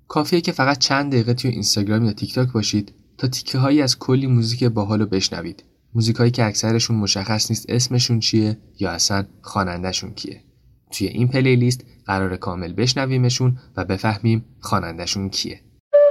کافیه که فقط چند دقیقه توی اینستاگرام یا تیک تاک باشید تا تیکه هایی از کلی موزیک باحالو بشنوید. موزیکایی که اکثرشون مشخص نیست اسمشون چیه یا اصلا خواننده‌شون کیه. توی این پلیلیست قراره کامل بشنویمشون و بفهمیم خواننده‌شون کیه.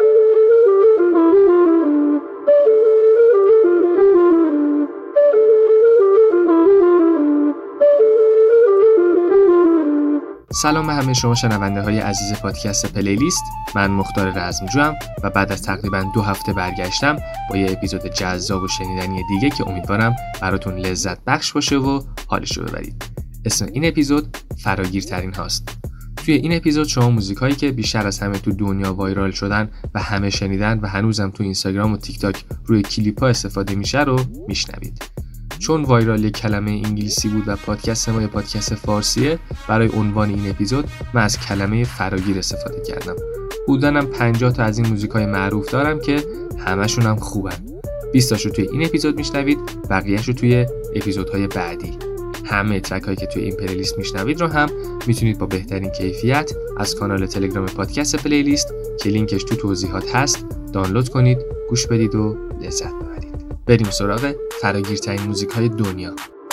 سلام به همه شما شنونده های عزیز پادکست پلیلیست. من مختار رزمجوام و بعد از تقریباً 2 هفته برگشتم با یه اپیزود جذاب و شنیدنی دیگه که امیدوارم براتون لذت بخش باشه و حالشو ببرید. اسم این اپیزود فراگیرترین هاست. توی این اپیزود شما موزیکایی که بیشتر از همه تو دنیا وایرال شدن و همه شنیدن و هنوزم تو اینستاگرام و تیک تاک روی کلیپ‌ها استفاده میشه رو میشنوید. چون وایرال یک کلمه انگلیسی بود و پادکست ما یه پادکست فارسیه، برای عنوان این اپیزود من از کلمه فراگیر استفاده کردم. حدوداً 50 تا از این موزیکای معروف دارم که همشون هم خوبن. 20 تاشو توی این اپیزود میشنوید، بقیه‌شو توی اپیزودهای بعدی. همه ترکایی که توی این پلیلیست میشنوید رو هم میتونید با بهترین کیفیت از کانال تلگرام پادکست پلیلیست که لینکش تو توضیحات هست دانلود کنید، گوش بدید و لذت ببرید. بریم سراغ فراگیرترین موزیک‌های دنیا.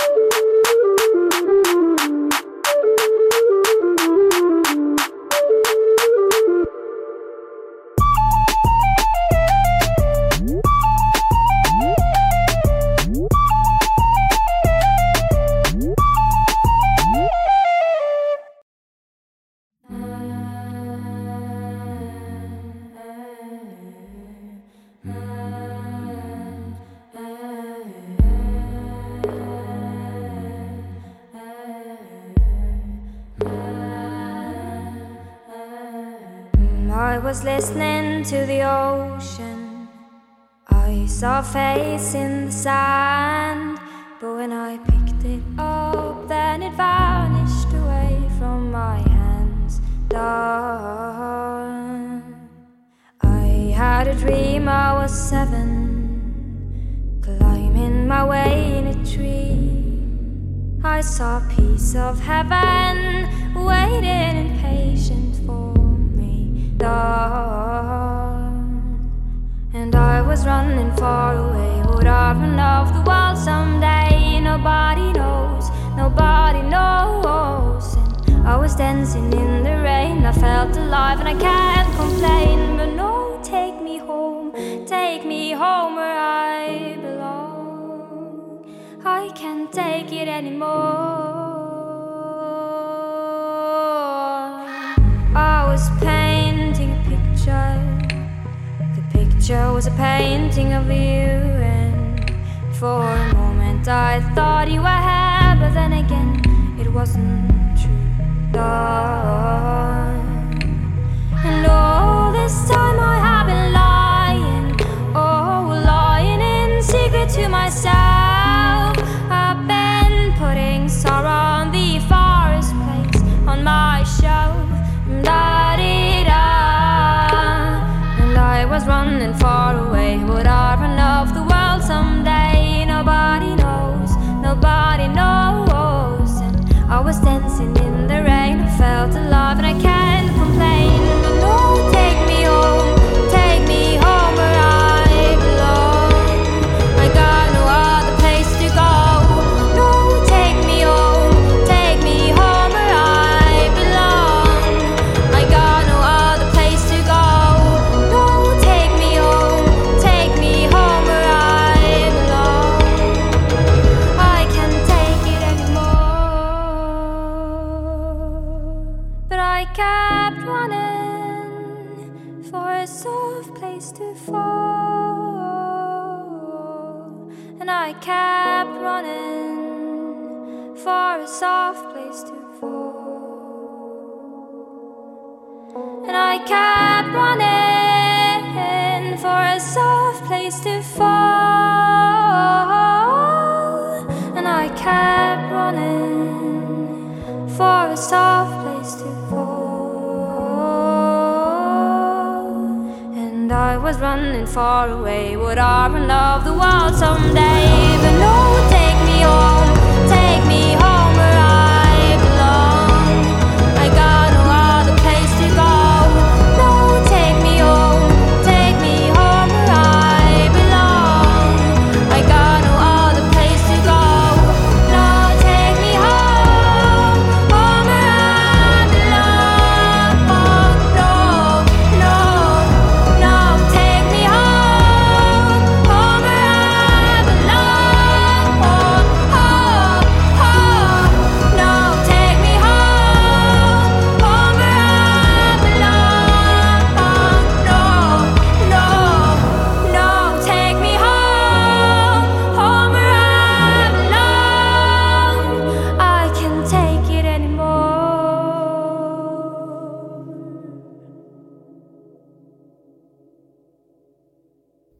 I was listening to the ocean. I saw a face in the sand, but when I picked it up, then it vanished away from my hands. Dawn. I had a dream I was 7, climbing my way in a tree. I saw a piece of heaven waiting impatient for dawn. And I was running far away. Would I run off the world someday? Nobody knows, nobody knows. And I was dancing in the rain. I felt alive and I can't complain. But no, take me home where I belong. I can't take it anymore. I was painting a picture. The picture was a painting of you, and for a moment I thought you were here, but then again it wasn't true. Dawn. And all this time I have been lying, lying in secret to myself. I've been putting sorrow on the forest place on my shelf. Da-dee-da. And I was running far away. Would I run off the world someday? Nobody knows, nobody knows. And I was dancing in the rain. I felt alive and I can't complain. But no, take me home where I belong. I got no other place to go. No, take me home where I belong. I got no other place to go. No, take me home where I belong. I can't take it anymore. But I kept running for a soft place to fall. And I kept running for a soft place to fall. And I kept running for a soft place to fall. And I kept running for a soft place to fall. And I was running far away. Would I run off the world someday? But no, take me home where I belong. I got no other place to go. No, take me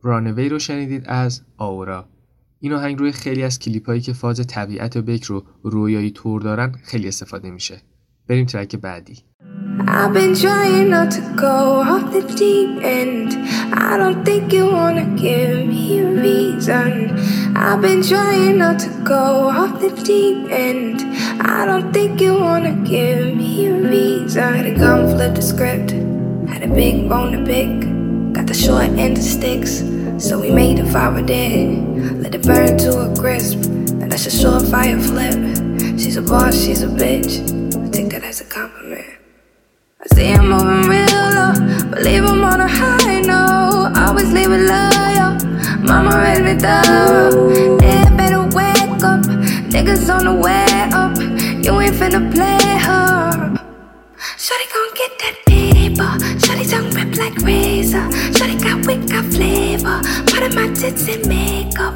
رانوی رو شنیدید از آورا. این آهنگ روی خیلی از کلیپایی که فاز طبیعت و بکر رو رویایی طور دارن خیلی استفاده میشه. بریم ترک بعدی. I've been trying not to go off the deep end. I don't think you wanna give me a reason. I've been trying not to go off the deep end. I don't think you wanna give me a reason. Had a gun, flip the script. Had a big bone to pick. Got the short end of sticks. So we made a fire with it. Let it burn to a crisp. And that's a surefire flip. She's a boss, she's a bitch. I take that as a compliment. I see I'm moving real low, but leave him on a high note. Always leave it loyal. Mama raised me thorough. Yeah, better wake up. Niggas on the way up. You ain't finna play her. Shawty gon' get that paper. Shawty tongue rip like razor. Shawty got wit, got flavor. Part of my tits and makeup.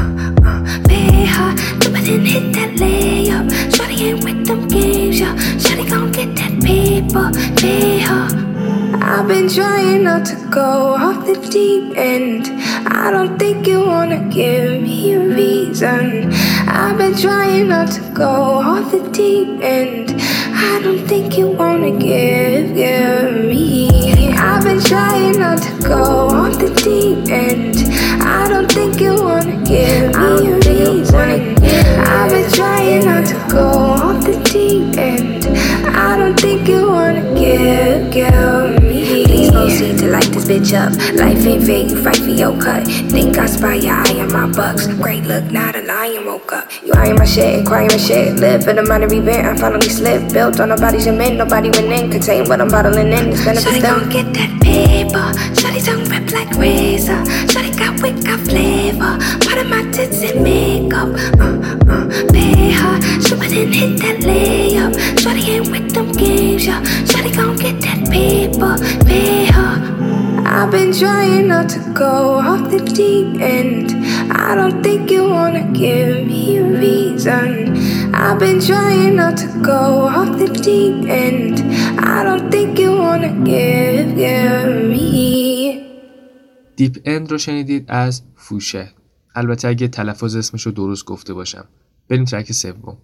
Pay her. Do it and hit that layup. Shawty ain't with them games, yeah. Shawty gon' get that paper. Pay her. I've been trying not to go off the deep end. I don't think you wanna give me a reason. I've been trying not to go off the deep end. I don't think you wanna give me. I've been trying not to go off the deep end. I don't think you wanna give me a reason. I've been trying not to go off the deep end. I don't think you wanna give me. Please proceed to light this bitch up. Life ain't fair, you fight for your cut. Think I spy your eye on my bucks. Great look, not a lion woke up. You eyeing my shit, crying my shit. Live for the minor event, I finally slipped. Built on nobody's men, nobody went in. Contain what I'm bottling in, it's benefits them. Shawty gon' get that paper. Shawty tongue rip like razor. Shawty got wit, got flavor. Part of my tits and makeup. Pay her. Shoot it and hit that layup. Shawty ain't with them games, yeah. Shawty gon' get that paper. Pay her. I've been trying not to go off the deep end. I don't think you wanna give me a reason. I've been trying not to go off the deep end. I don't think you wanna give me. دیپ اند رو شنیدید از فوشه. البته اگه تلفظ اسمش رو درست گفته باشم. بریم ترک سوم.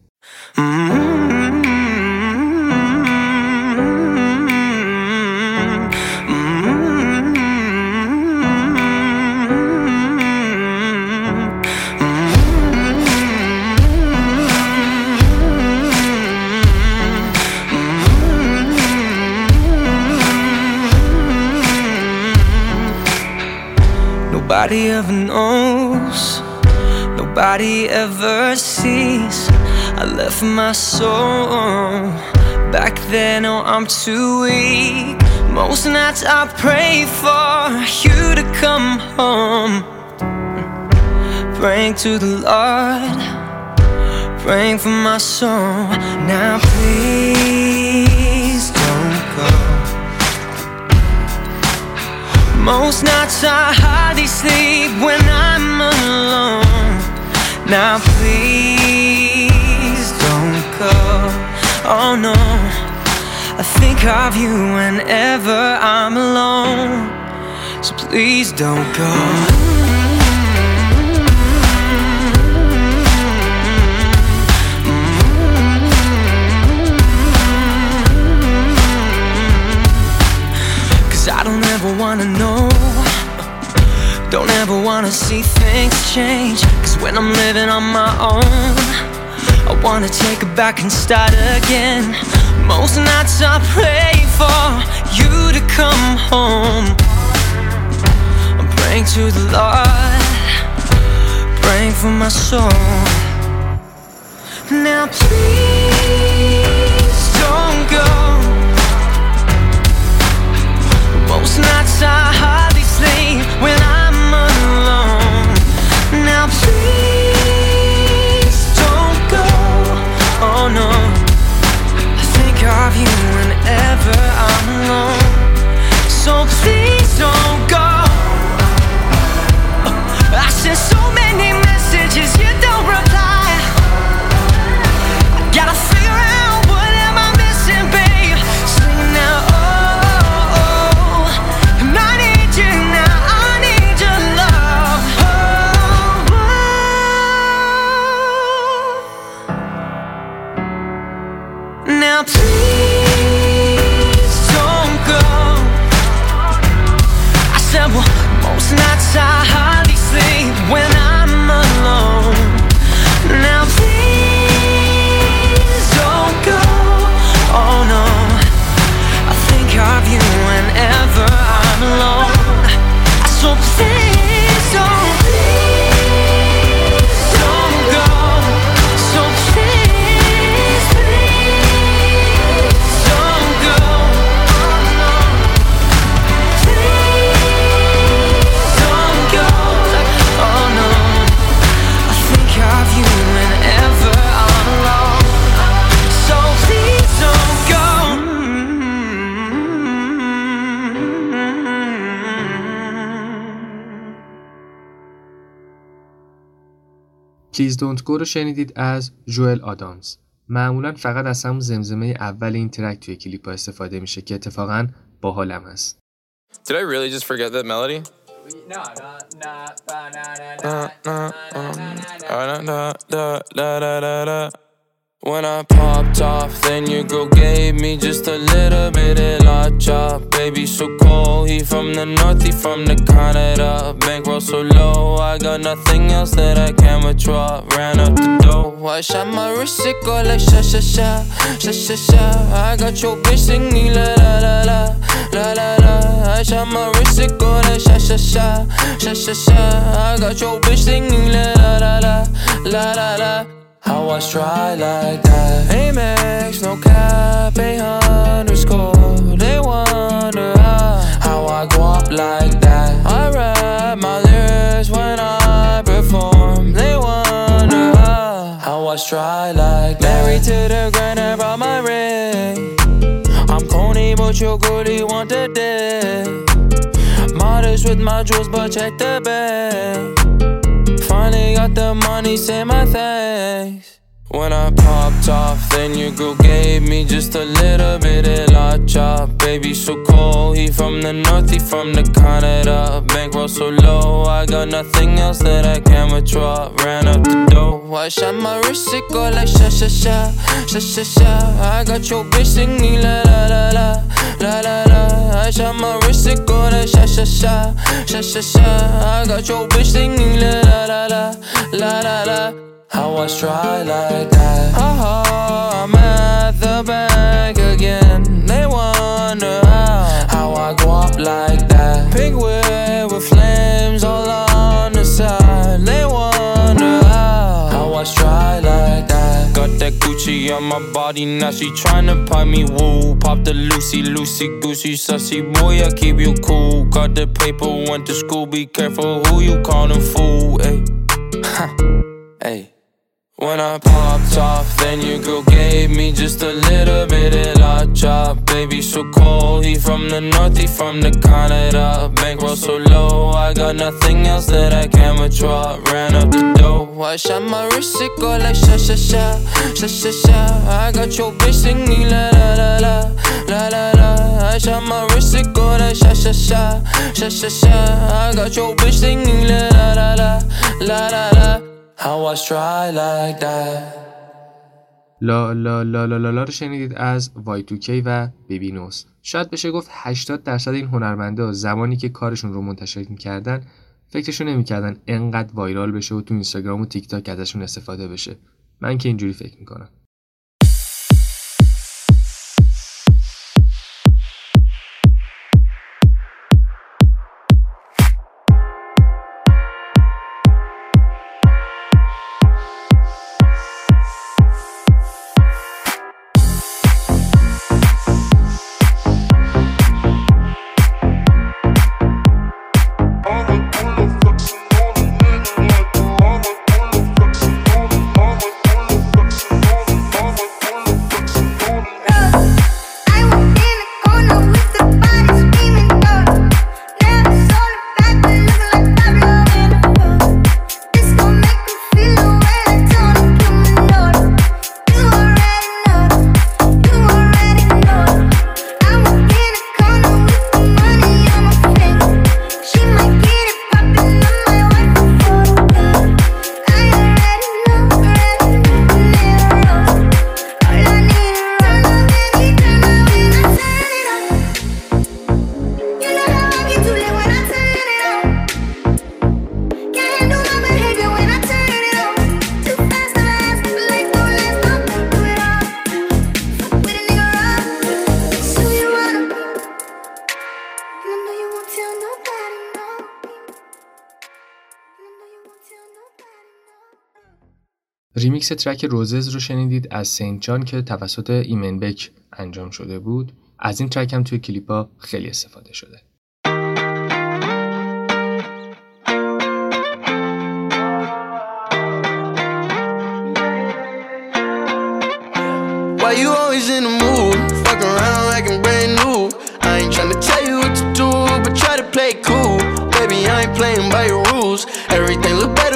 Nobody ever knows, nobody ever sees. I left my soul back then, oh I'm too weak. Most nights I pray for you to come home. Praying to the Lord, praying for my soul. Now please don't go. Most nights I hardly sleep when I'm alone. Now please don't go. Oh no, I think of you whenever I'm alone. So please don't go. I don't ever wanna know, don't ever wanna see things change. Cause when I'm living on my own, I wanna take it back and start again. Most nights I pray for you to come home. I'm praying to the Lord, praying for my soul. Now please don't go. Most nights I hardly sleep when I'm alone. Now please don't go. Oh no, I think of you whenever I'm alone. So please don't go. I sent so many messages, you don't reply. I gotta figure out what am I missing, babe. Sing now. Please Don't Go رو شنیدید از جوئل آدامز. معمولا فقط از همون زمزمه اول این ترک توی کلیپ ها استفاده میشه که اتفاقا باحالم هست. Did I really just forget that melody? When I popped off, then your girl gave me just a little bit of la chop. Baby so cold, he from the north, he from the Canada. Bankroll so low, I got nothing else that I can withdraw. Ran up the dough, I shot my wrist, it go like sha sha sha, sha sha sha. I got your bitch singing la la la la, la la la. I shot my wrist, it go like sha sha sha, sha sha sha. I got your bitch singing la la la la, la la la. How I try like that. Amex, no cap, 800 They wonder how I go up like that. I rap my lyrics when I perform. They wonder how I try like that. Married to the grind, I brought my ring. I'm corny, but your girlie want the dick. Modest with my jewels, but check the bank. Finally got the money, say my thanks. When I popped off, then your girl gave me just a little bit of la chop. Baby so cold, he from the north, he from the Canada. Bankroll so low, I got nothing else that I can withdraw. Ran up the dough, I shot my wrist, it go like sha sha sha, sha sha sha. I got your bitch singing la la la la, la la la. I shot my wrist, it go like sha sha sha, sha sha sha. I got your bitch singing la la la la, la la la. How I try like that. I'm at the bank again. They wonder how I go up like that. Pink whip with flames all on the side. They wonder how I try like that. Got that Gucci on my body, now she tryna pipe me woo. Pop the Lucy, Lucy, Goosey, sussy boy, I keep you cool. Got the paper, went to school, be careful who you callin' fool, ayy. Ayy. When I popped off, then your girl gave me just a little bit of la chop. Baby so cold, he from the north, he from the Canada. Bankroll so low, I got nothing else that I can withdraw. Ran up the dough, I shot my wrist, it go like sha sha sha, sha sha sha. I got your bitch singing la la la la, la la la. I shot my wrist, it go like sha sha sha, sha sha sha. I got your bitch singing la la la la, la la la. How I try like that. لا لا لا لا لا رو شنیدید از Y2K و بیبینوس. شاید بشه گفت 80% این هنرمندا زمانی که کارشون رو منتشر می‌کردن فکرشون نمی‌کردن انقدر وایرال بشه و تو اینستاگرام و تیک تاک ازشون استفاده بشه. من که اینجوری فکر می‌کنم. ریمیکس ترک روزز رو شنیدید از سنت جان که توسط ایمن بک انجام شده بود. از این ترک هم توی کلیپا خیلی استفاده شده. Why you always in the mood? Fuck around like I'm brand new. I ain't tryna tell you what to do, but try to play cool. Baby, I ain't playing by your rules. Everything look better with a view.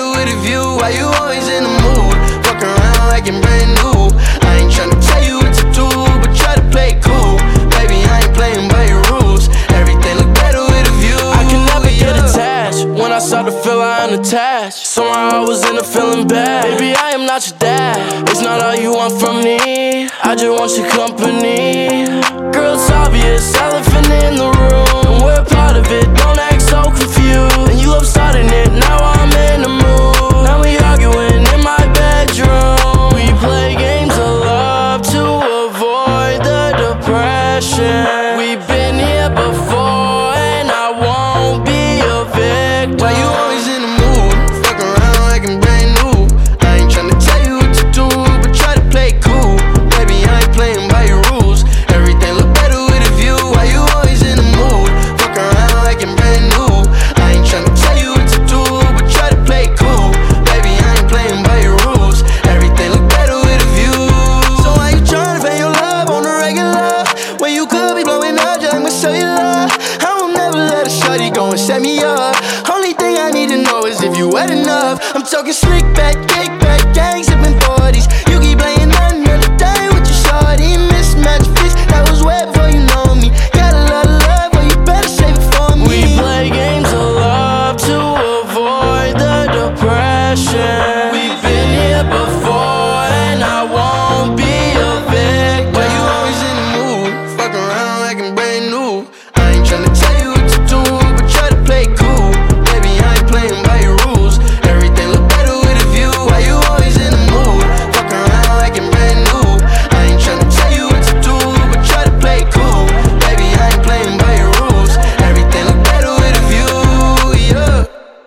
you? Why you always in the mood? Fuck around like I'm brand new. I ain't tryna tell you what to do, but try to play it cool. Baby, I ain't playing by your rules. Everything look better with a view. I can never get attached. When I start to feel I am attached, somehow I was in a feeling bad. Baby, I am not your dad. It's not all you want from me. I just want your company. Girl, it's obvious, elephant in the room, and we're part of it. Don't act so confused. And you love starting it, now I'm in the mood. Now we arguing in my bedroom. We play games of love to avoid the depression. We've been here before, and I won't be a victim. Why you always in the mood? Fuck around like I'm brand new. I ain't tryna tell you what to do, but try to play it cool. Baby, I ain't playing by your rules. Everything look better with a view. Why you always in the mood? Fuck around like I'm brand new. I ain't tryna tell you what to do, but try to play it cool. Baby, I ain't playing by your rules. Everything look better with a view. So why you tryna pay your love on the regular when you could be blowing up just like my cellular? I will never let a shawty go and set me up. Only thing I need to know is if you wet enough. I'm talking slick back, kick back, gang sipping 40s. You keep playing another day with your shawty. Mismatch fits, that was wet before you know me. Got a lot of love, but you better save it for me. We play games of love to avoid the depression. We've been here before, and I won't be a victim. Why you always in the mood? Fuck around like I'm brand new. I ain't tryna tell you what to do, but try to play it cool. Baby, I ain't playing by your rules. Everything look better with a view. Why you always in the mood? Fuck around like I'm brand new. I ain't tryna tell you what to do, but try to play it cool. Baby, I ain't playing by your rules. Everything look better with a view, yeah.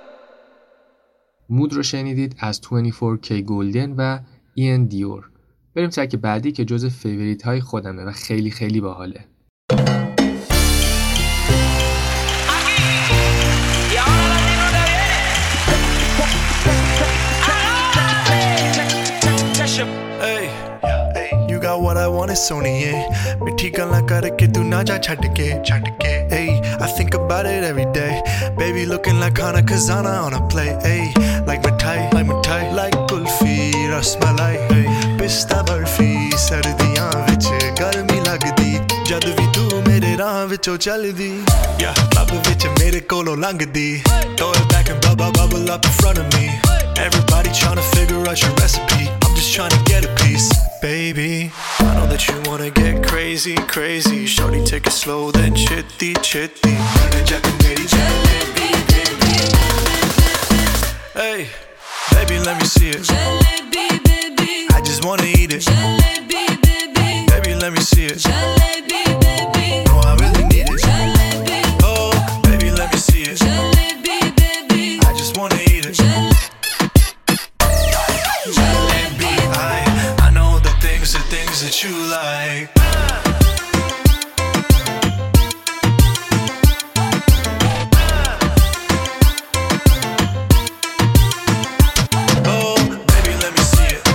مود رو شنیدید از 24K گلدن و این دیور. بریم ترک بعدی که جز فیوریت های خودمه و خیلی خیلی باحاله. You got what I want is Sony, मिठी गल्लां करके तू ना जा छड़ के hey, I think about it every day. Baby looking like Khana Khazana on a plate, hey, like mithai, like kulfi, rasmalai, hey, pista barfi, sardiyan vich garmi lagdi, jad vi tu mere raah vichon chaldi, yeah, lab vich mere kolo langdi, throw it back and bubble up in front of me. Everybody tryna figure out your recipe. I'm just tryna get a piece, baby. I know that you wanna get crazy. Shorty, take it slow, then chitty. Hey, baby, let me see it. Jalebi, baby. I just wanna eat it. Jalebi, baby. Baby, let me see it. Jalebi, baby. No, I really need it. Jalebi. Oh, baby, let me see it. Jalebi, baby. I just wanna eat it. Jalebi, I know the things that you like. Oh, baby, let me see it.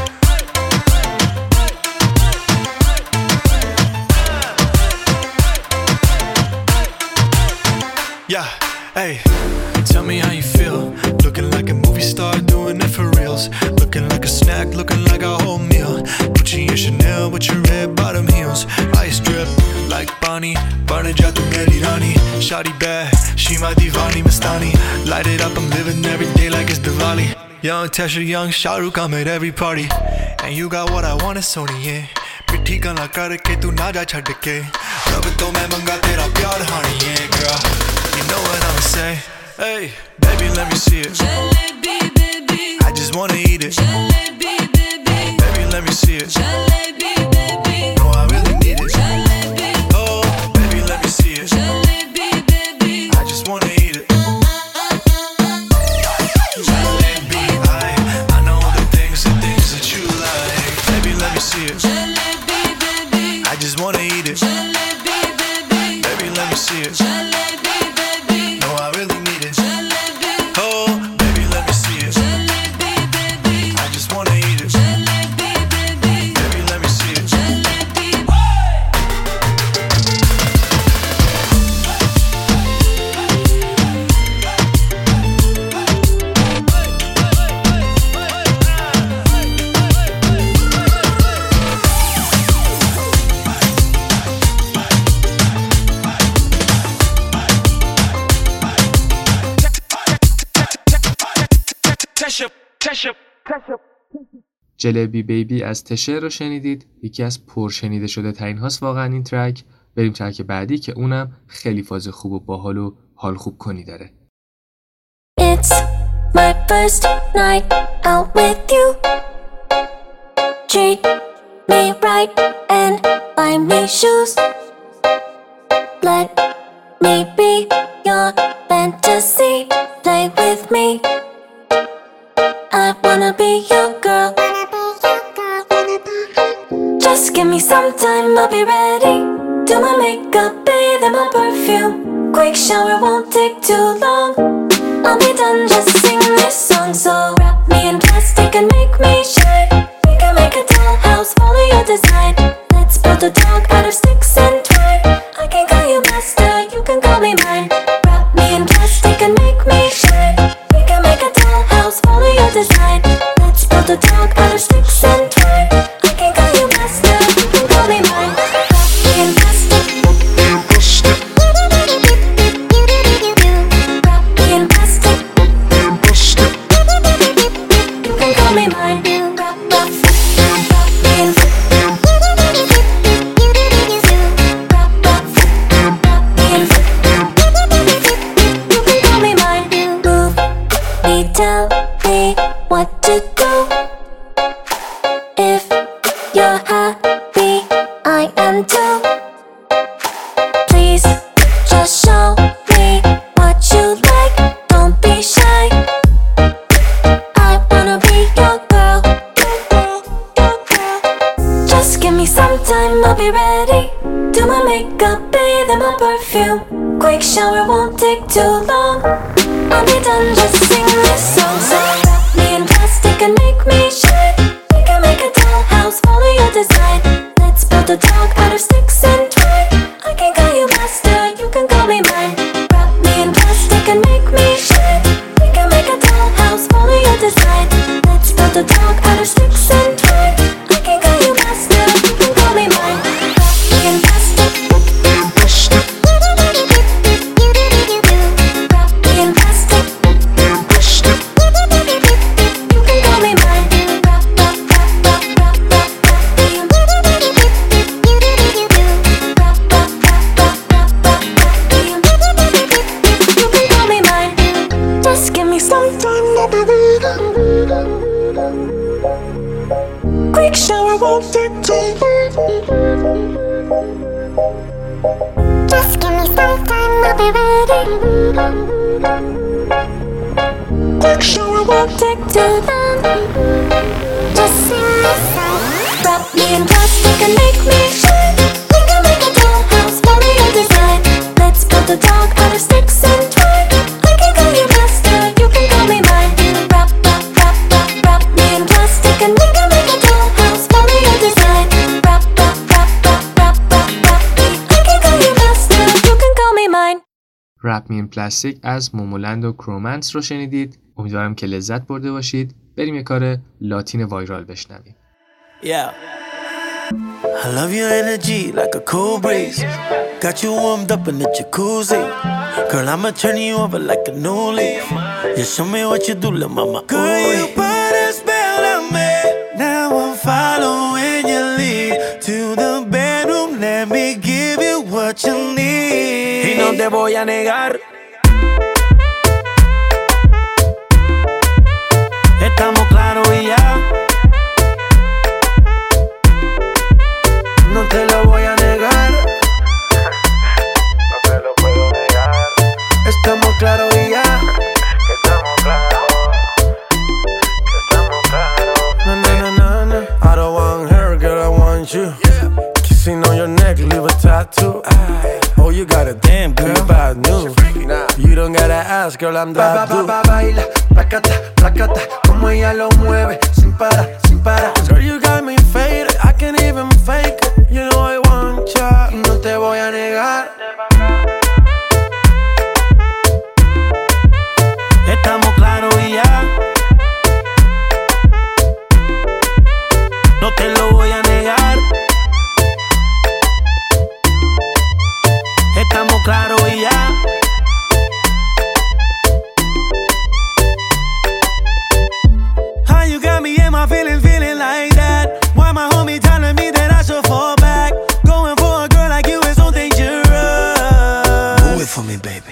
Yeah, hey, tell me how you feel. Looking like a movie star, doing it for reals. Looking like a snack, looking like a whole meal. Gucci and Chanel with your red bottom heels. Ice drip like Bonnie, burn ja tu meri rani. Shawty bad, she my divani mastani. Light it up, I'm living every day like it's Diwali. Young Tesha, young Shah Rukh, I'm at every party. And you got what I want is Sony, yeah. मिठी गल्लां करके तू ना जा छड़ के, रब तो मैं मंगा तेरा प्यार हानी, yeah, girl. You know what I'ma say? Hey, baby, let me see it. Jalebi, baby. I just wanna eat it. Jalebi, baby. Baby, let me see it. Jalebi, baby. No, I really need it. Jalebi. Oh, baby, let me see it. Jalebi, baby. I just wanna eat it. Jalebi, I know the things that you like. Baby, let me see it. Jalebi, baby. I just wanna eat it. Jalebi, baby. Baby, let me see it. Jalebi, baby. No, I really need it. Jalebi. Oh, baby, let me see it. Jalebi, baby. I just wanna eat it. Jalebi, baby. Baby, let me جلبی بیبی از تشه رو شنیدید. یکی از پرشنیده شده ترین هاست واقعا این ترک. بریم ترک بعدی که اونم خیلی فاز خوب و باحال و حال خوب کنی داره. It's my first night out with you. Treat me right and buy me shoes. Let me be your fantasy. Play with me. I wanna be your girl. Just give me some time, I'll be ready. Do my makeup, bathe in my perfume. Quick shower won't take too long. I'll be done, just sing this song. So wrap me in plastic and make me shine. We can make a dollhouse, follow your design. Let's build a dog out of sticks and twine. I can call you master, you can call me mine. Wrap me in plastic and make me shine. We can make a dollhouse, follow your design. Let's build a dog out of sticks and twine. I can call you master, you can call me mine. Wrap me in plastic. Tell me what to do. If you're happy, I am too. Please just show me what you like. Don't be shy. I wanna be your girl. Just give me some time, I'll be ready. Do my makeup, bathe in my perfume. Quick shower won't take too long. I'll be done, just sing this song. So wrap me in plastic and make me shine. We can make a dollhouse, follow your design. Let's build a dog out of sticks and twine. I can call you master, you can call me mine. Wrap me in plastic and make me shine. We can make a dollhouse, follow your design. Let's build a dog out of sticks and twine. I can call you master, you can call me mine. Wrap me in plastic. Quick shower won't take too long. Just give me some time, I'll be ready. Quick shower won't take too long. Just sing this song. Wrap me in plastic and make me shine. We can make a dollhouse, follow your design. Let's build a dog out of sticks and twine. I can call you master, you can call me mine. Wrap me in plastic and we can make a dollhouse, follow your design. Wrap me, I can call you master, you can call me mine. Wrap Me in Plastic از مومولند و کرومنس رو شنیدید. امیدوارم که لذت برده باشید. بریم یه کار لاتین وایرال بشنویم. Yeah. I love your energy like a cool breeze. Got you warmed up in the jacuzzi. Girl, I'ma turn you over like a new leaf. You show me what you do, lil' mama. Girl, you put a spell on me. Now I'm following your lead to the bedroom. Let me give you what you need. Y no te voy a negar. Estamos claros y ya. No te lo voy a negar. No te lo puedo negar. Estamos claros y ya. Estamos claros. Estamos claros. Na na na na na. I don't want her, girl, I want you. Kissing on your neck, leave a tattoo. Oh, you got a damn good bad news. You don't gotta ask, girl, I'm that dude. Baila, placata, placata, como ella lo mueve, sin parar, sin parar. Girl, you got me faded, I can't even fake it. You know I want ya, Y no te voy a negar. Estamos claros y ya. No te lo voy a negar. Estamos claros y ya.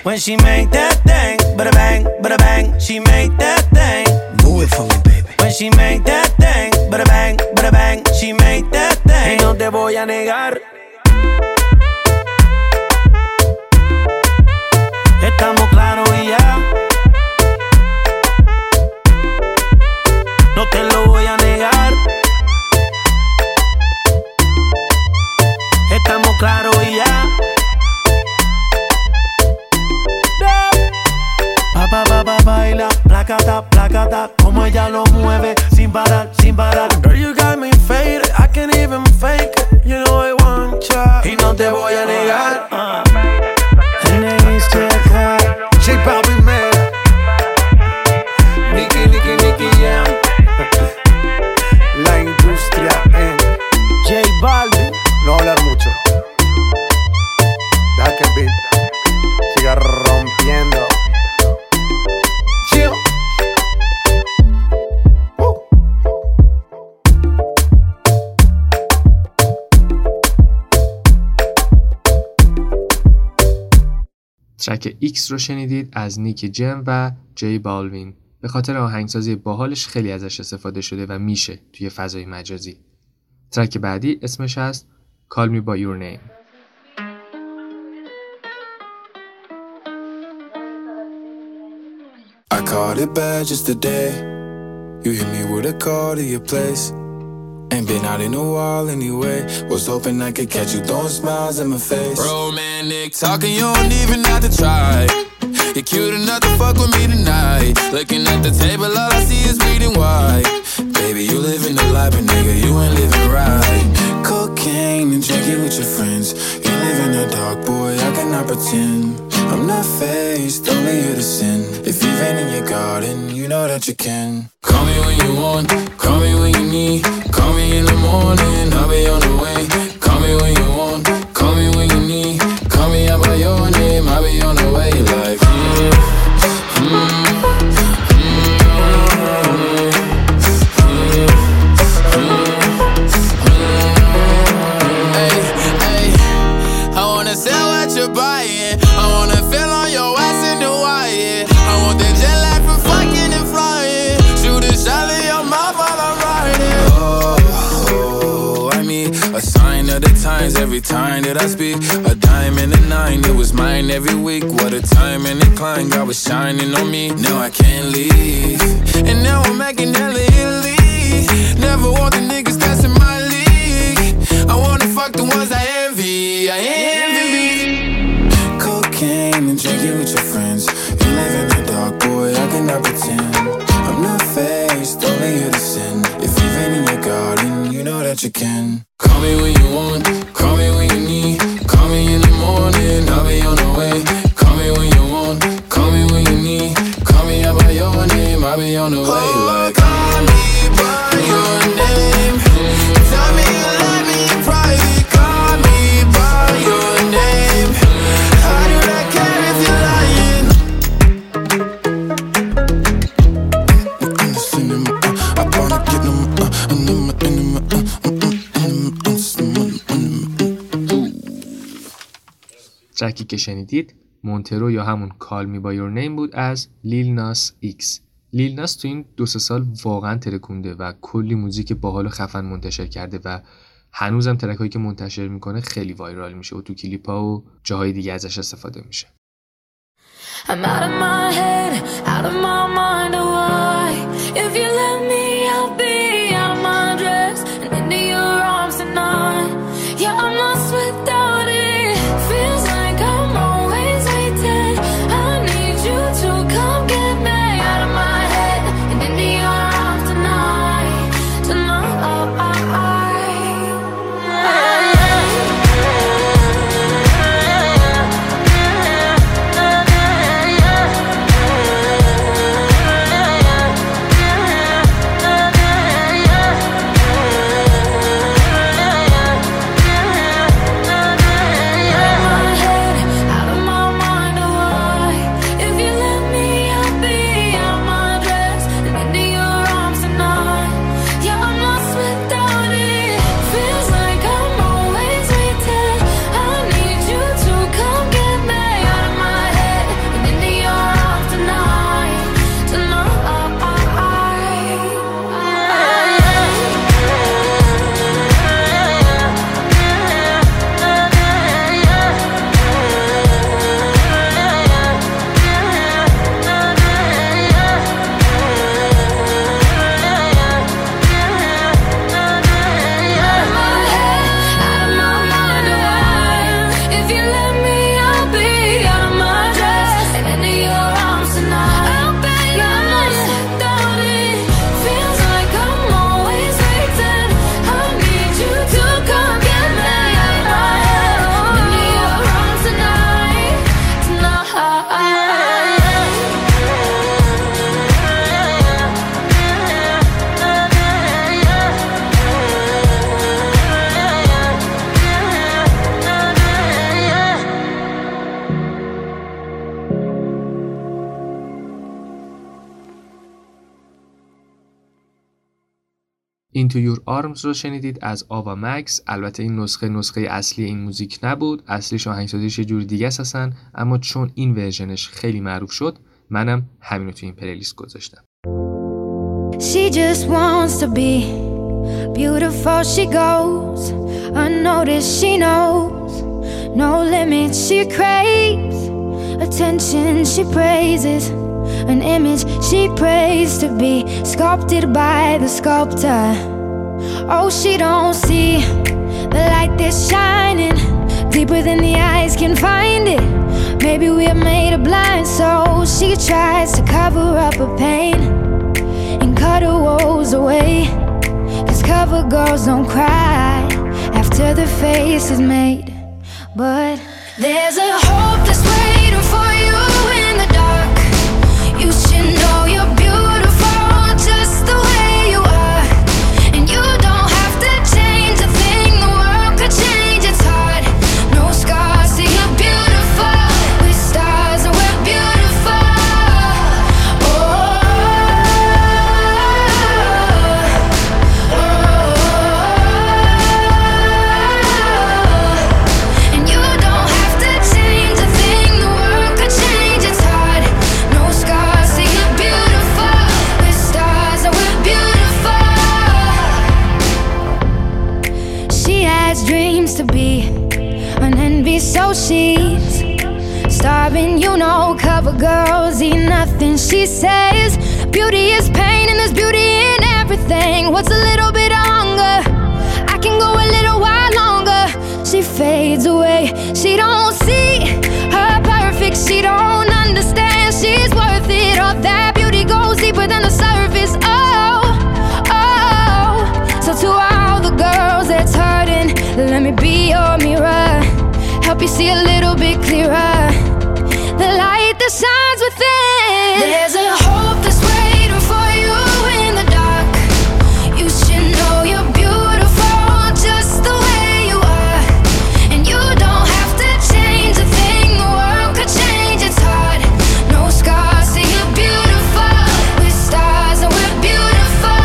When she make that thing, bada bang, she make that thing. Move it for me, baby. When she make that thing, bada bang, she make that thing. Y no te voy a negar. Estamos claros y ya. No te lo voy a negar. Estamos claros y ya. Baila, placata, como ella lo mueve, sin parar. Girl, you got me faded, I can't even fake it. You know I want ya, y no te voy a negar. J Balvin, man. Nicky, yeah. La industria en J Balvin. No hablar mucho. Deja que el beat siga rompiendo. ترک ایکس رو شنیدید از نیکی جیم و جی بالوین. به خاطر آهنگسازی باحالش خیلی ازش استفاده شده و میشه توی فضای مجازی. ترک بعدی اسمش هست Call Me By Your Name. I caught it bad just today. You hit me with a call to your place. Ain't been out in a while anyway. Was hoping I could catch you throwing smiles in my face. Romantic talking, you don't even have to try. You're cute enough to fuck with me tonight. Looking at the table, all I see is bleeding white. Baby, you living the life, but nigga, you ain't living right. Cocaine and drinking with your friends. You live in the dark, boy, I cannot pretend. I'm not faced, only here to sin. If you've been in your garden, you know that you can. Call me when you want, call me when you need. Call me in the morning, I'll be on the way. Call me when you want, call me when you need. Call me out by your name, I'll be on the way. Like, I wanna sell what you're buying. I wanna feel on your ass in Hawaii. I want that jet lag from fucking and flying. Shoot a shot in your mouth while I'm riding. Oh, I mean, a sign of the times every time that I speak. A dime and a nine, it was mine every week. What a time and a climb, God was shining on me. Now I can't leave, and now I'm making hella Italy. Never want the niggas that's in my league. I wanna fuck the ones I envy. I envy. Cocaine and drinking with your friends. You live in the dark, boy, I cannot pretend. I'm not faced, only here to sin. If you've been in your garden, you know that you can. Call me when you want, call me when you need. Call me in the morning, I'll be on the way. Call me when you want, call me when you need. Call me out by your name, I'll be on the way. Like, call me by your name. Tell me you love me in private. Call me by your name. How do I care if you're lying? I wanna get them, ترکی که شنیدید مونترو یا همون Call Me By Your Name بود از لیل ناس ایکس. لیل ناس تو این 2-3 سال واقعا ترکونده و کلی موزیک باحال و خفن منتشر کرده و هنوزم ترکایی که منتشر میکنه خیلی وایرال میشه و تو کلیپا و جاهای دیگه ازش استفاده میشه. I'm out of my head, out of my mind, oh why? If you let me, I'll be out of my dress and into your arms tonight. Yeah, I'm lost without it. Feels like I'm always waiting. I need you to come get me out of my head and into your arms tonight. Tonight. Into Your Arms رو شنیدید از آوا مکس. البته این نسخه اصلی این موزیک نبود، اصلیش آهنگسازیش یه جور دیگه هستن، اما چون این ورژنش خیلی معروف شد منم همینو تو این پلیلیست گذاشتم. She just wants to be beautiful, she goes unnoticed, she knows no limits, she craves attention, she praises an image she prays to be sculpted by the sculptor. Oh, she don't see the light that's shining deeper than the eyes can find it. Maybe we are made of blind, so she tries to cover up her pain and cut her woes away. 'Cause cover girls don't cry after the face is made. But there's a hope that's waiting for you in the dark. You should know you're beautiful just the way you are. And you don't have to change a thing, the world could change, it's hard. No scars, see you're beautiful. With stars and we're beautiful. And you don't have to change a thing, the world could change, it's hard. No scars, see you're beautiful. With stars and we're beautiful. She has dreams to be an envy, so she's starving, you know. Cover girls eat nothing, she says. Beauty is pain and there's beauty in everything. What's a little bit of hunger? I can go a little while longer. She fades away, she don't see her perfect, she don't understand she's worth it. All that beauty goes deeper than the surface. Oh, oh. So to all the girls that's hurting, let me be your mirror, help you see a little bit clearer, the light that shines within. There's a hope that's waiting for you in the dark. You should know you're beautiful just the way you are. And you don't have to change a thing, the world could change, it's hard. No scars, see you're beautiful. With stars and we're beautiful.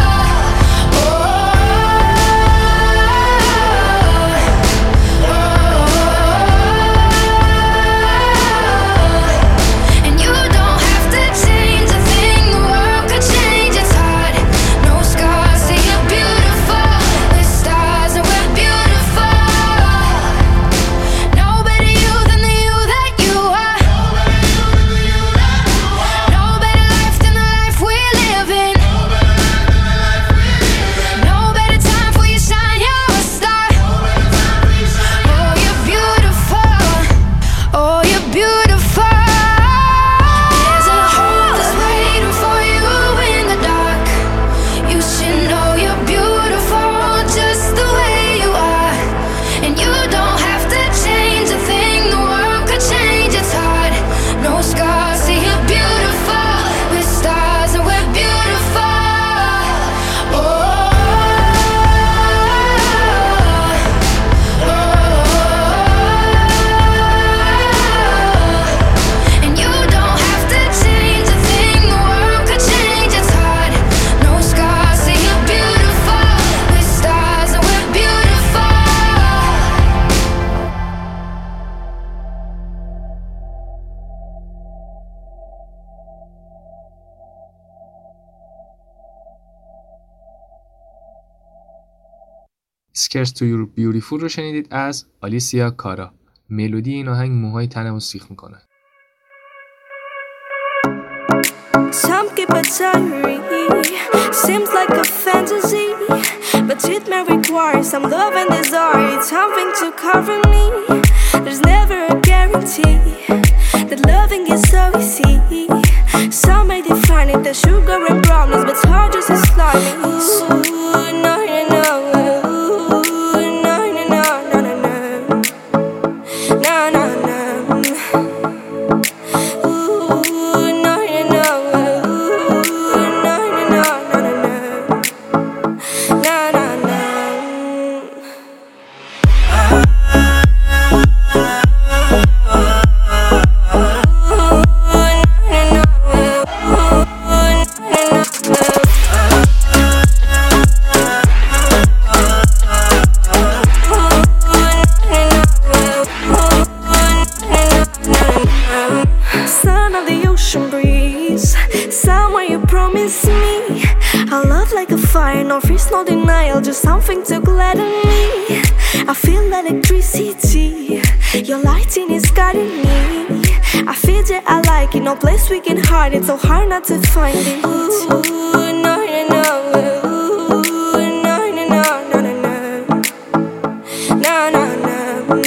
And you don't have to change a thing, the world could change, it's hard. No scars, see you're beautiful. With stars and we're beautiful. No better you than the you that you are. No better life than the life we're living. No better time for you shine, you're a star. Oh, you're beautiful. Oh, you're beautiful. There's a hope that's waiting for you in the dark. You should know you're beautiful just the way you are. And you don't have to change a thing, the world could change, it's hard. No scars, see you're beautiful. With stars and we're beautiful. And you don't have to change a thing, the world could change, it's hard. No scars, see you're beautiful. With stars and we're beautiful. Scares to Your Beautiful رو شنیدید از آلیسیا کارا. ملودی این آهنگ موهای تنمو سیخ میکنه. Some keep it diary, seems like a fantasy, but it may require some love and desire, something to cover me. There's never a guarantee that loving is so easy. Some may define it as sugar and brownies, but hard just as slimy. Ooh, no, you know. Ooh, no, no, no, no, no, no. No, no, no. Ooh, no, you know. Ooh, no, no, no, no, no, no. No, no, no. Ooh, kiss me. I love like a fire, no freeze, no denial, just something to gladden me. I feel electricity, your lighting is guiding me. I feel that I like it, no place we can hide it, so hard not to find it. Ooh, no, no, no. Ooh, no, no, no, no, no, no. No, no, no.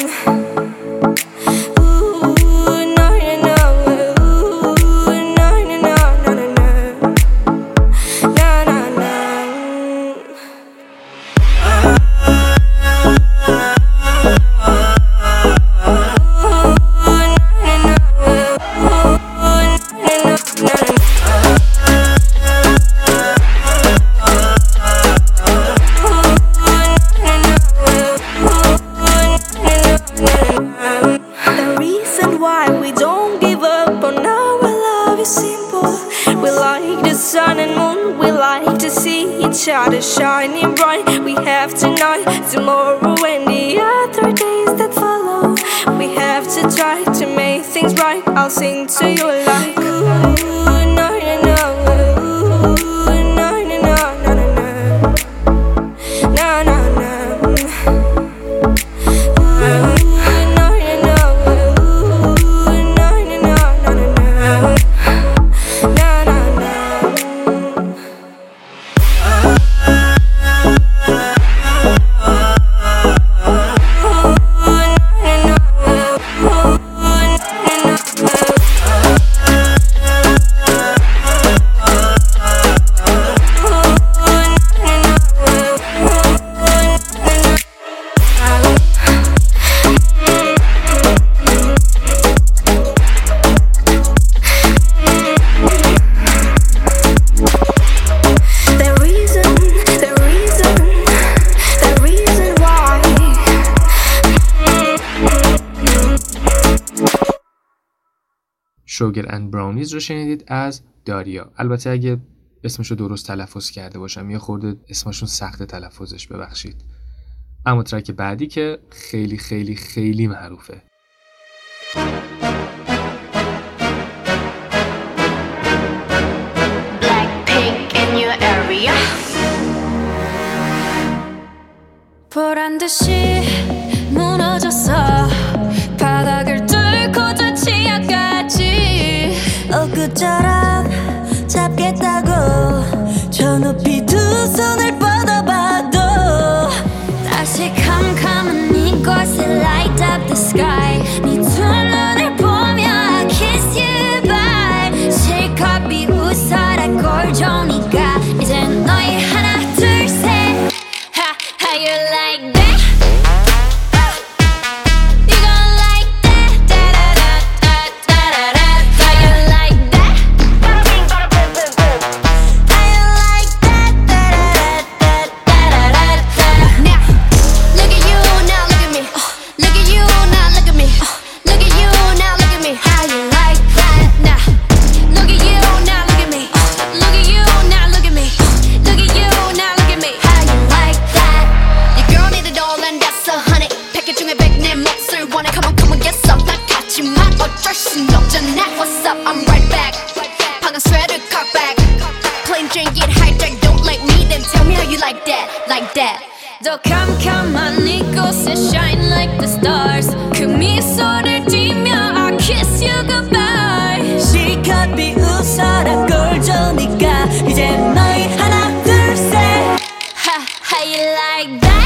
Shining bright, we have tonight, tomorrow, and the other days that follow. We have to try to make things right. I'll sing to you like ooh, no, no, no. Ooh, no, no, no, no, no, no. No, no, no. Ooh, no, no, no. Ooh, no, no, no, no, no, no. No, no, no. Sugar and Brownies رو شنیدید از داریا. البته اگه اسمشو درست تلفظ کرده باشم یا خورده اسمشون سخت تلفظش، ببخشید. اما ترک بعدی که خیلی خیلی خیلی معروفه. Blackpink in your area. 보란 듯이 무너졌어. 바닥을 뚫고 저 지하까지. 엊그처럼 잡겠다고 저 높이 두 손을 뻗어봐도 다시 캄캄한 이곳에 light up the sky. 네 두 눈을 보며 I kiss you bye. 실컷 비웃어라 꼴 좋으니까 이제 너희 하나 둘 셋. How you like that? 더 캄캄한 이곳에 shine like the stars. 그 미소를 띠며 I kiss you goodbye. 실컷 비웃어라 꼴 좋으니까 이제 너희 하나 둘 셋. How you like that?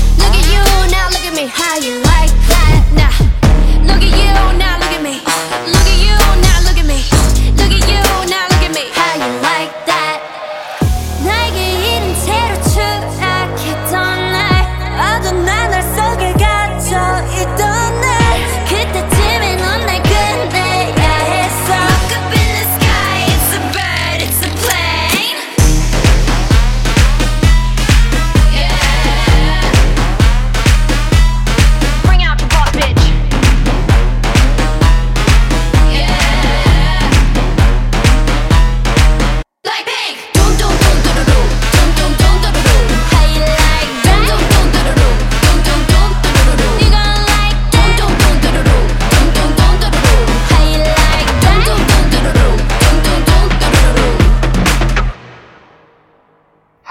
How you like that? Now look at you, now look at me.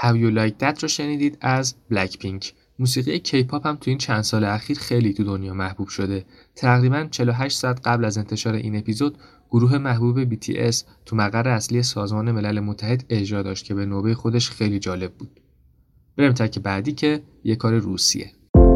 How You Like That رو شنیدید از بلک پینک. موسیقی کیپاپ هم تو این چند سال اخیر خیلی تو دنیا محبوب شده. تقریباً 48 ساعت قبل از انتشار این اپیزود گروه محبوب BTS تو مقر اصلی سازمان ملل متحد اجرا داشت که به نوبه خودش خیلی جالب بود. بریم ترک بعدی که یه کار روسیه.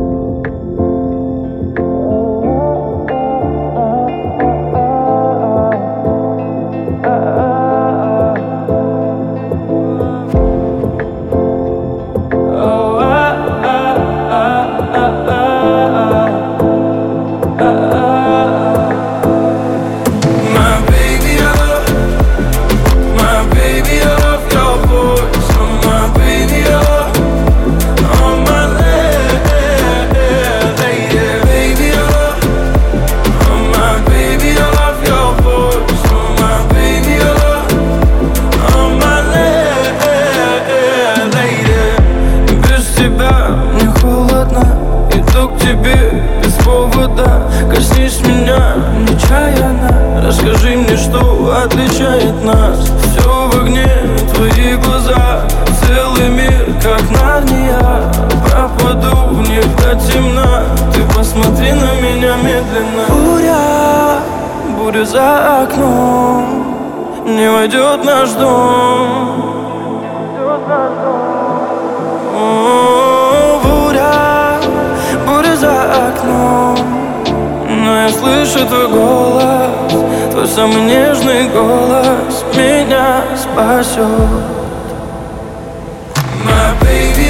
Коснись меня нечаянно, расскажи мне, что отличает нас. Все в огне, твои глаза, целый мир, как Нарния. Пропаду в них до темна, ты посмотри на меня медленно. Буря за окном, не войдет наш дом. Буря за окном, но я слышу твой голос, твой самый нежный голос меня спасет. My baby,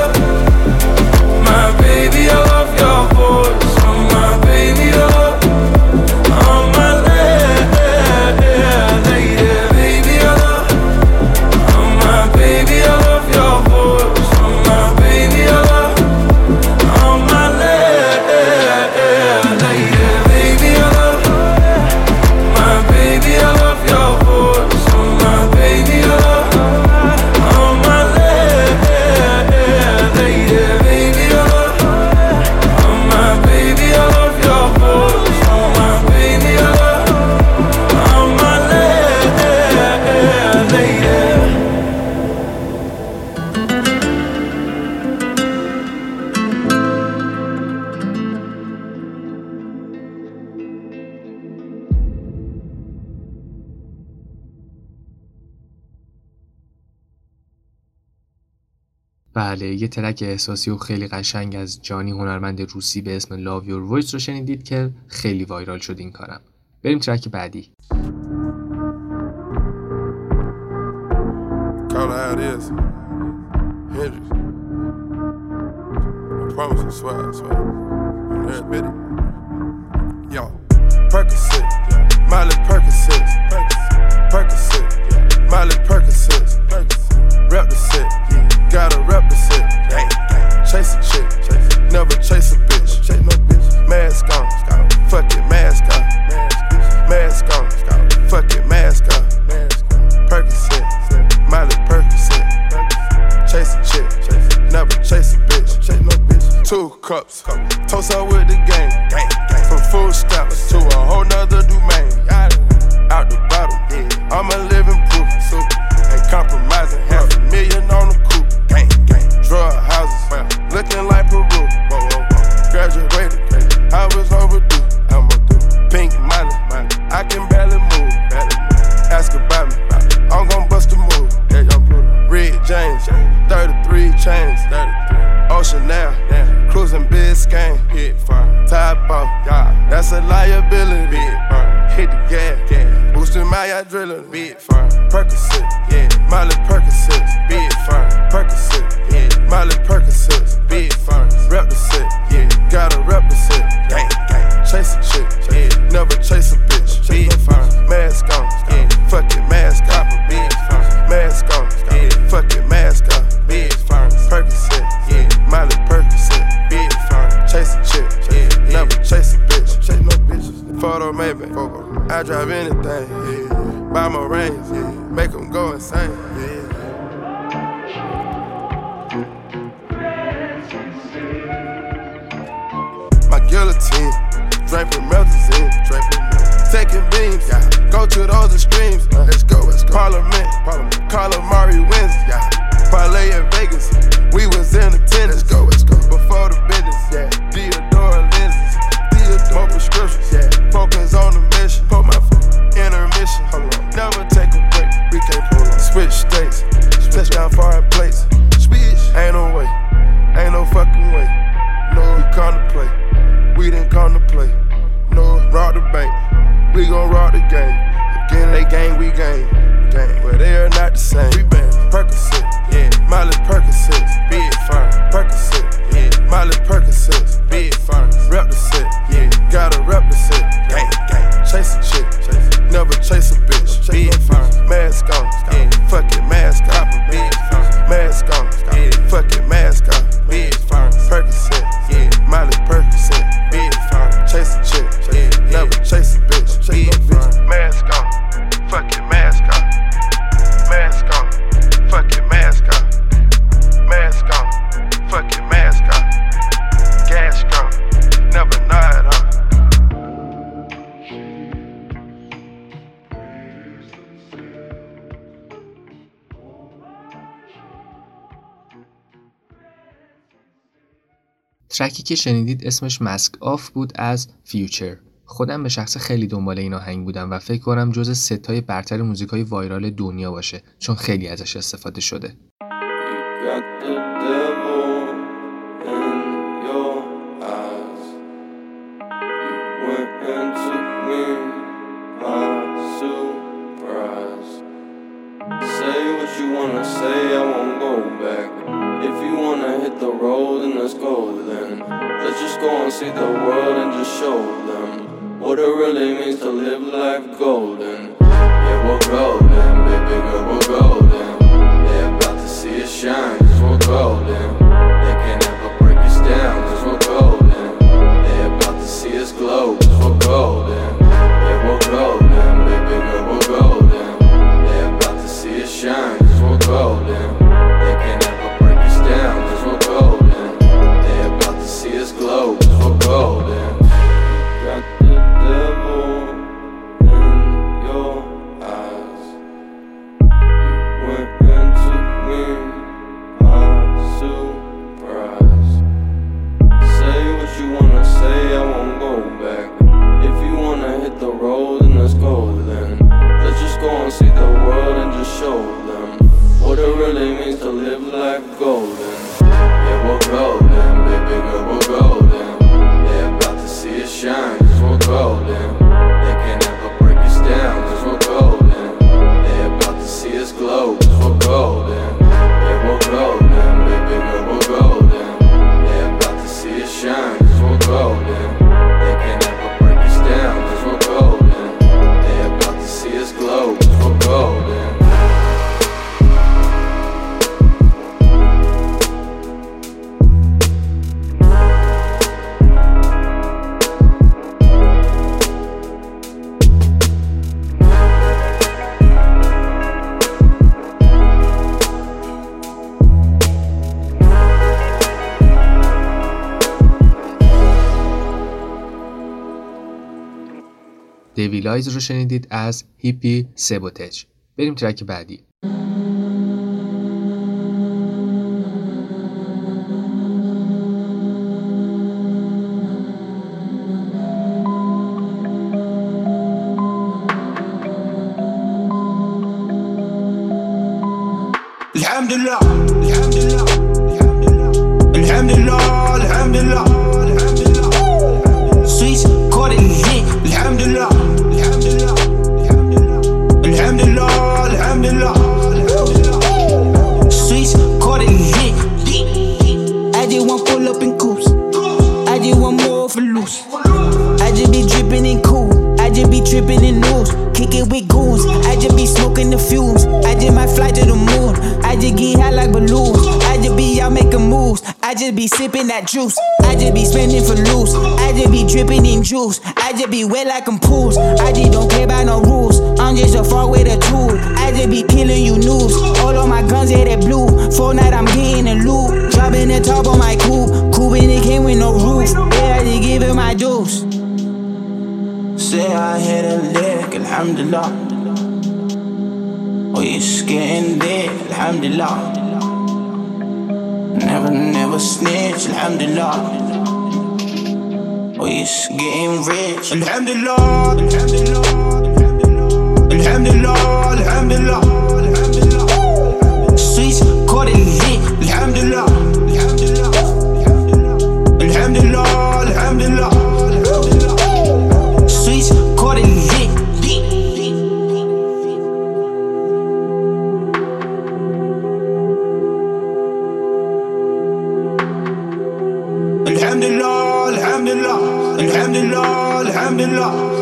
I love your voice. Oh, my baby, oh, my lady. Baby, oh, my baby, I love your voice. Oh, my baby, oh, my lady. Baby, I love your voice. Oh, my baby, oh, my lady. Baby, oh, my baby, I love your voice. Oh, my baby, oh, my lady. بله، یه ترک احساسی و خیلی قشنگ از جانی هنرمند روسی به اسم Love Your Voice رو شنیدید که خیلی وایرال شد این کارم. بریم ترک بعدی. Call it how it is. Hendrix. I promise you, swear. Let's bet it. Yo, Percocet, Miley Percocet, Percocet, Miley Percocet, rep the set, gotta rep the set. Chase a chick, never chase a bitch. Mask on, fuck it, mask on. Mask on, fuck it, mask on. Percocet, Miley Percocet. Chase a chick, never chase a bitch. 2 cups, toast up with the game. From food stamps to a whole nother domain. Out the bottle, I'm a living proof. Ain't compromising, $500,000 on the coupe. Drug houses, looking like Peru. Graduated, I was overdue. Pink money, I can barely move. Ask about me, I'm gon' bust a move. Red James, 33 chains. Ocean now, cruising Biscayne. Top off, that's a liability. Hit the gas, boosting my adrenaline. Percocet, Miley Percocet, Percocet, Miley Percocet, rep the set, gotta rep the set. Chase a chick, never chase a bitch. Mask on, fuck it, mask on. Mask on, fuck it, mask on. Percocet, Miley Percocet, chase a chick, never chase a bitch. Photo maybe, I drive anything. Buy my rings, make them go insane. My guillotine, draping melazine, taking beams, go to those extremes. Let's go. Parliament, Calamari wins, parlay and gon' rock the game. Again, they gang, we gang. But they are not the same. We bang Percocet, yeah. Miley Percocet, big fine. Percocet, yeah. Miley Percocet, big fine. Rep the set, yeah. Gotta rep the set, gang, gang. Chase a chick, never chase a bitch, big fine. Mask on, yeah. Fuck it, mask off, big fine. Mask on, yeah. Fuck it, mask off, big fine. Percocet, yeah. Miley Percocet, big fine. Chase a chick, yeah. Never chase a bitch, big fine. Mask on, fuck it, mask off. Mask on, fuck it, mask off. Mask on, fuck it, mask off. Gas gone, never nod off. ترکی که شنیدید اسمش ماسک آف بود از فیوچر. خودم به شخص خیلی دنبال این آهنگ بودم و فکر کنم جز ستای برتر موزیکای وایرال دنیا باشه چون خیلی ازش استفاده شده. Let's just go and see the world and just show them what it really means to live life golden. Yeah, we're golden, baby girl, we're golden. They're about to see us shine, cause we're golden. They can't ever break us down, cause we're golden. They're about to see us glow, cause we're golden. Yeah, we're golden, baby girl, we're golden. They're about to see us shine, cause we're golden. They can't ever break us down, cause we're golden. They're about to see us glow, cause we're golden. Got the devil in your eyes. You went and took me by surprise. Say what you wanna say, I won't go back. If you wanna hit the road, then let's go then. Let's just go and see the world and just show them what it really means to live life golden. Yeah, we're golden, baby girl, we're golden. They're about to see us shine, cause we're golden. They can't ever break us down, cause we're golden. They're about to see us glow, cause we're golden. Yeah, we're golden, baby girl, we're golden. They're about to see us shine, cause we're golden. They can't ever break us down, cause we're golden. They're about to see us glow, cause we're golden. دیویلایز رو شنیدید از هیپی سبوتج. بریم ترک بعدی. Alhamdulillah, alhamdulillah, alhamdulillah, alhamdulillah, alhamdulillah. Sweets caught it hit. Alhamdulillah, alhamdulillah, alhamdulillah, alhamdulillah, alhamdulillah. Sweets caught it hit. I just want pull up in coops. I just want more for loose. I just be dripping in cool. I just be tripping in news. Kick it with goons. I just be smoking the fumes. I just might fly to the moon. I just get high like balloons. I just be out making moves. I just be sipping that juice. I just be spending for loose. I just be dripping in juice. I just be wet like I'm pools. I just don't care about no rules. I'm just a far way to tool. I just be killing you news. All of my guns, yeah, they blue. For night, I'm getting the loot. Dropping the top on my coupe. Coupe and it came with no roof. Yeah, I just give it my dues. Say I hit a lick, alhamdulillah. Oh, you're getting dead, alhamdulillah. Never snitch, alhamdulillah. Oh, you're getting rich, alhamdulillah. Alhamdulillah, alhamdulillah, alhamdulillah, alhamdulillah. Sweets caught it hit, alhamdulillah. Alhamdulillah, alhamdulillah, alhamdulillah. Sweets caught it hit.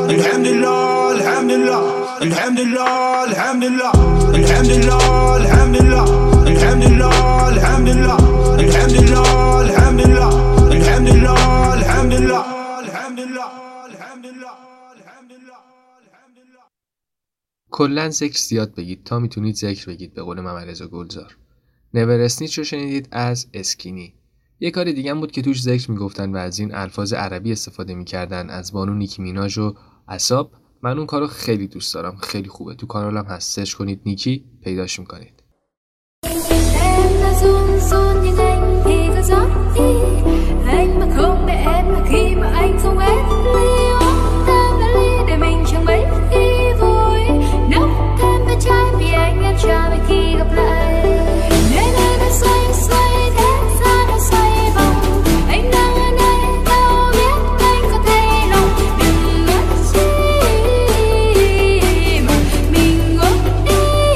Alhamdulillah, alhamdulillah, alhamdulillah, alhamdulillah, alhamdulillah, alhamdulillah, alhamdulillah, alhamdulillah, alhamdulillah, alhamdulillah, alhamdulillah, alhamdulillah, alhamdulillah, alhamdulillah. کلاً ذکر زیاد بگید تا میتونید ذکر بگید، به قول محمد رضا گلزار. نور اسنیچ رو شنیدید از اسکینی. یه کار دیگه هم بود که توش ذکر میگفتن و از این الفاظ عربی استفاده میکردن، از بانو نیکی میناژ و عصاب. من اون کارو خیلی دوست دارم، خیلی خوبه. تو کانالم هست، سرچ کنید نیکی پیداش میکنید. Em đã run run nhưng anh thì cứ gió đi. Anh mà không để em là khi mà anh không hết ly uống thêm vài ly để mình chẳng mấy khi vui. Nấu thêm vài chai vì anh em chờ về khi gặp lại. Nên em đã xoay xoay thế gian đã xoay vòng. Anh đang ở đây đâu biết anh có thấy lòng. Đừng mất chi mà mình ngốc đi.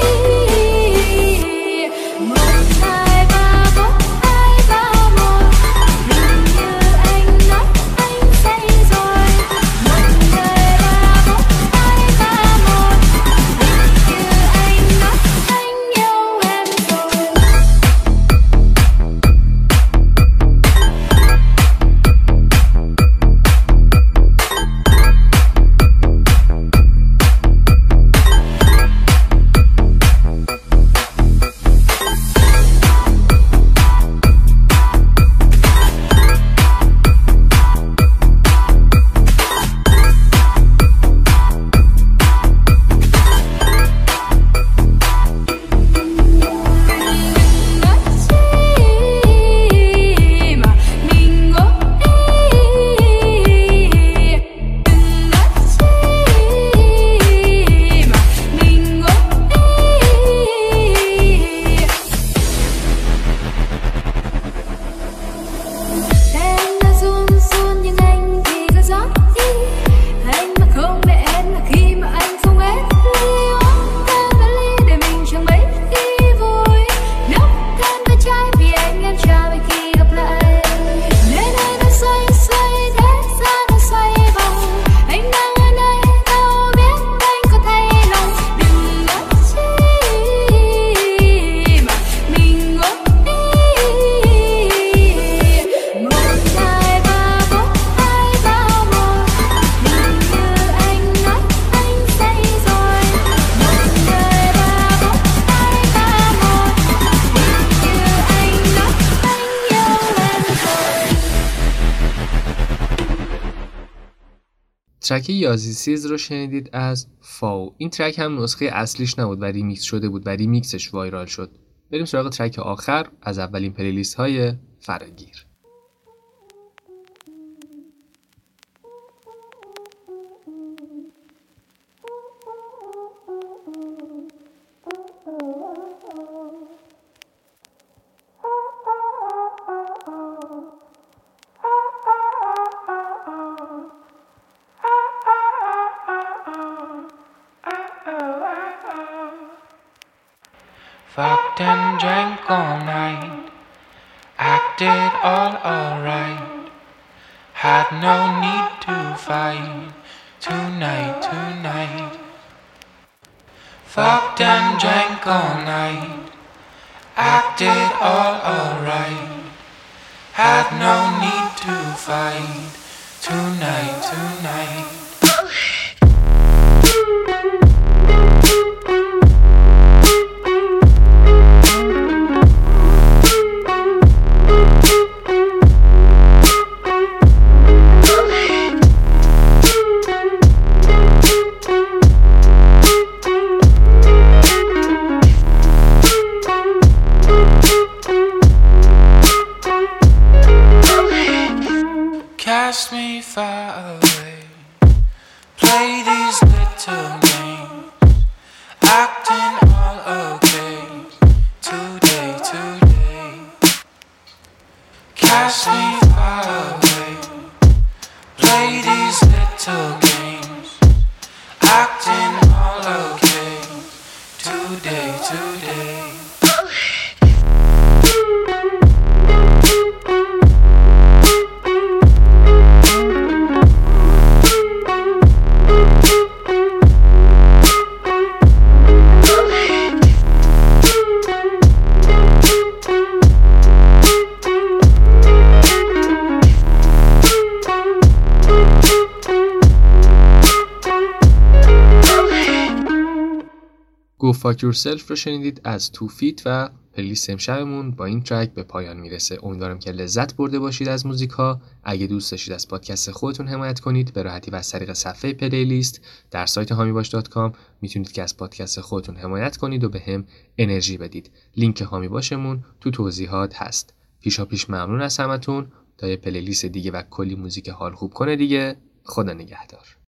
ترک یازیسیز رو شنیدید از فاو. این ترک هم نسخه اصلیش نبود و ریمیکس شده بود و ریمیکسش وایرال شد. بریم سراغ ترک آخر از اولین پلیلیست های فراگیر. Fucked and drank all night, acted all alright, had no need to fight, tonight. Fucked and drank all night, acted all alright, had no need to fight, tonight. Cast me far away. Go Fuck Yourself رو شنیدید از تو فیت و پلیلیست امشبمون با این ترک به پایان میرسه. امیدوارم که لذت برده باشید از موزیک ها. اگه دوست داشتید از پادکست خودتون حمایت کنید به راحتی و از طریق صفحه پلیلیست در سایت hamibash.com میتونید که از پادکست خودتون حمایت کنید و به هم انرژی بدید. لینک هامی باشمون تو توضیحات هست. پیشاپیش ممنون از همتون. تا یه پلیلیست دیگه و کلی موزیک حال خوب کنه دیگه. خدا نگهدار.